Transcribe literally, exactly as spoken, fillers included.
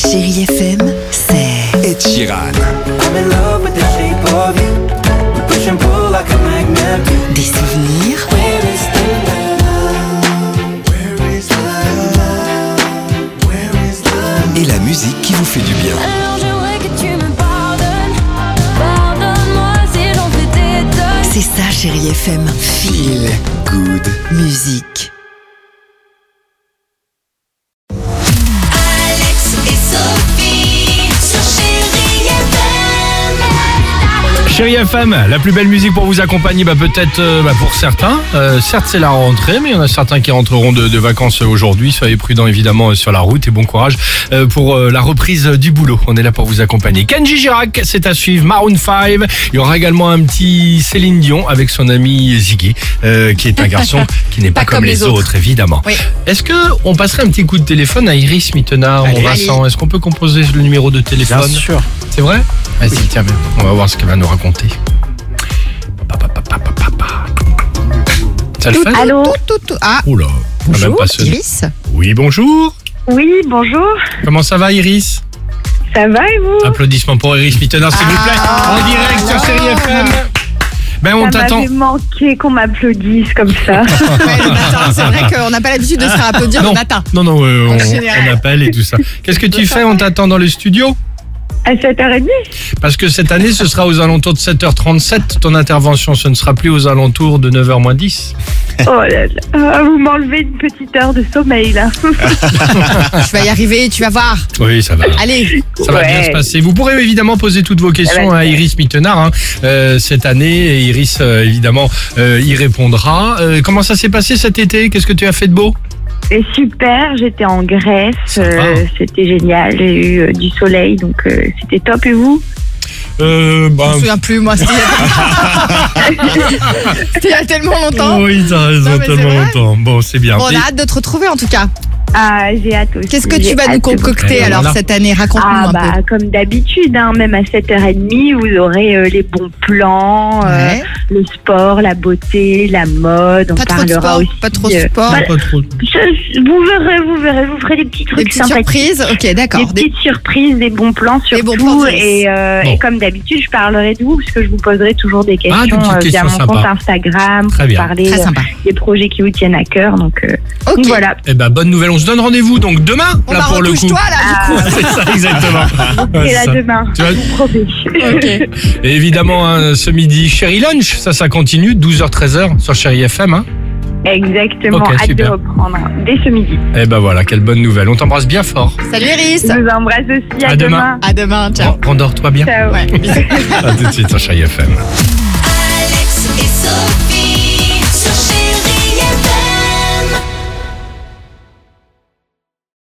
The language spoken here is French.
Chérie F M, c'est Ed Sheeran. I'm in love with the shape of you. We push and pull like a magnet. des souvenirs, Where is the love? Where is the love? Where is the love? Et la musique qui vous fait du bien. Alors j'aimerais que tu me pardonnes. Pardonne-moi si j'en fais des tonnes. c'est ça Chérie F M. Feel good. Musique. Alex et Sophie sur Chérie F M. Chérie F M, la plus belle musique pour vous accompagner, bah peut-être euh, bah pour certains. Euh, certes, c'est la rentrée, mais il y en a certains qui rentreront de, de vacances aujourd'hui. Soyez prudents évidemment euh, sur la route et bon courage euh, pour euh, la reprise euh, du boulot. On est là pour vous accompagner. Kenji Girac, c'est à suivre. Maroon cinq. Il y aura également un petit Céline Dion avec son ami Ziggy, euh, qui est un garçon qui n'est pas, comme, les autres, évidemment. Oui. Est-ce que on passerait un petit coup de téléphone à Iris Mittenard, mon Allez, Vincent? Est-ce qu'on peut composer le numéro de téléphone? Bien sûr. C'est vrai? Vas-y, tiens, on va voir ce qu'elle va nous raconter. Ça le fait? Allô tout, tout, tout. Ah, Oula, on a même bonjour, pas sonné. Iris. Oui, bonjour. Oui, bonjour. Comment ça va, Iris? Ça va et vous? Applaudissements pour Iris Mittenard, s'il vous plaît. Ah, En direct sur Chérie F M. Ben, on Ça t'attend. m'avait manqué qu'on m'applaudisse comme ça. Ouais, le matin, c'est vrai qu'on n'a pas l'habitude de se faire applaudir Non. le matin. Non, non, euh, on, En général. on appelle et tout ça. Qu'est-ce que tu fais? On t'attend dans le studio? À sept heures trente? Parce que cette année, ce sera aux alentours de sept heures trente-sept. Ton intervention, ce ne sera plus aux alentours de neuf heures moins dix. Oh là là. Ah, vous m'enlevez une petite heure de sommeil là. Tu vas y arriver, tu vas voir. Oui, ça va. Allez, Ça va Ouais. bien se passer. Vous pourrez évidemment poser toutes vos questions Ça va à le faire. Iris Mittenard hein, euh, cette année. Et Iris, euh, évidemment, euh, y répondra. Euh, comment ça s'est passé cet été? Qu'est-ce que tu as fait de beau? Et super, j'étais en Grèce, euh, Ah. c'était génial, j'ai eu euh, du soleil donc euh, c'était top et vous? euh, je bah, me souviens plus, moi. C'était C'était il y a tellement longtemps. Oui, t'as raison, Non, mais c'est tellement vrai. longtemps. Bon, c'est bien. Bon, on Et- a hâte de te retrouver en tout cas. Ah, j'ai hâte aussi. Qu'est-ce que tu j'ai vas nous hâte de vous- concocter Eh, alors voilà. cette année? Raconte-nous Ah un bah comme d'habitude, hein, même à sept heures trente, vous aurez euh, les bons plans, peu. euh, Ouais. le sport, la beauté, la mode, on Pas trop de parlera sport, aussi. pas trop de euh, sport. bah, Pas trop. je- vous verrez, vous verrez, vous ferez des petits trucs Des petites sympathiques. surprises. Ok, Des d'accord. Des- petites surprises, des bons plans Des surtout. bons plans, yes. et, euh, Bon. et comme d'habitude, je parlerai de vous parce que je vous poserai toujours des questions Ah, des petites euh, via questions mon compte sympas. Instagram Très pour bien. parler Très euh, sympa. des projets qui vous tiennent à cœur. Donc, euh, Ok. donc voilà. Eh ben, bonne nouvelle. On se donne rendez-vous donc demain, Bon, là bah, pour le coup. recouche-toi là, du coup. C'est ça, exactement. Ouais, Et c'est là ça. demain, Tu vois- je vous promets. Ok. Et évidemment, hein, ce midi, Chérie Lunch, ça, ça continue, douze heures treize heures sur Chérie F M. Hein. Exactement, Ok, hâte super. de reprendre hein, dès ce midi. Eh ben voilà, quelle bonne nouvelle. On t'embrasse bien fort. Salut Iris. Je vous embrasse aussi. À, À demain. À demain, ciao. Rendors-toi bien. Ciao. Ouais, bisous. À tout de suite sur Chérie F M.